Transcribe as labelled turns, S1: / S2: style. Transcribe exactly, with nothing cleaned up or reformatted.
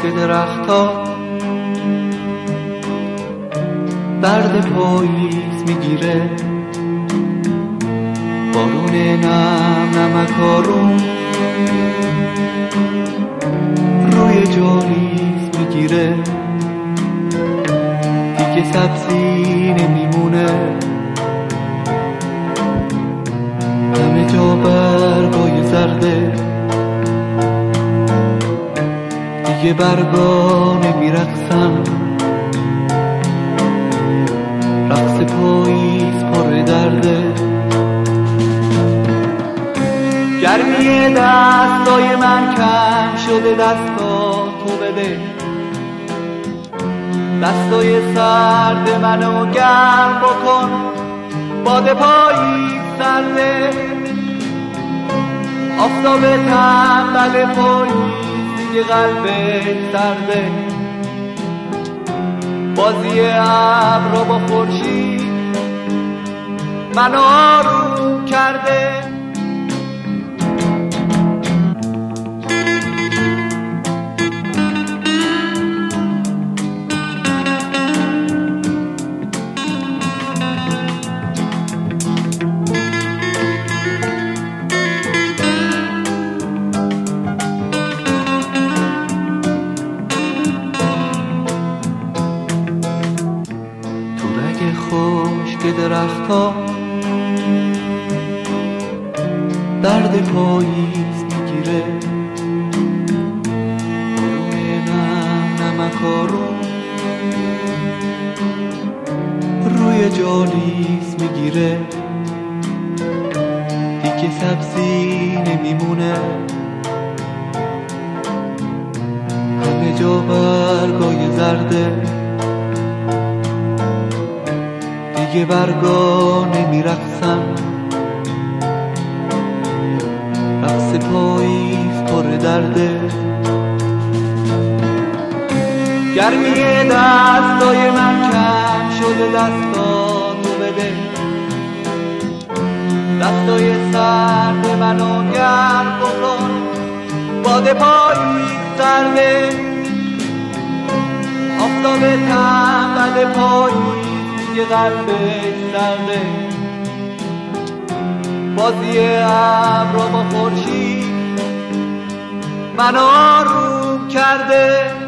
S1: خشک درخت‌ها درد پاییز میگیره، بارون نم نمکارون روی جالیز میگیره، دیگه سبزی نمیمونه، همه جا برگای زرده، دیگه برگا نمیرقصن، رقص پاییز پر درده. گرمی دستای من کم شده، دستا تو بده، دستای سرد منو گرم بکن، باد پاییز سرده، آفتاب تنبل پاییز دیگه قلبش سرده، بازی ابرا با خورشید منو آروم کرده. خشک درخت‌ها درد پاییز میگیره، بارون نم نمکارون روی جالیز میگیره، دیگه سبزی نمیمونه، همه جا برگای زرده، دیگه برگا نمیرقصن، رقص پاییز پر درده. گرمی دستای من کم شده، دستا تو بده، دستای سرد منو گرم بکن، باد پاییز سرده، آفتاب تنبل پاییز دیگه قلبش سرده، بازی ابرا با خورشید منو آروم کرده.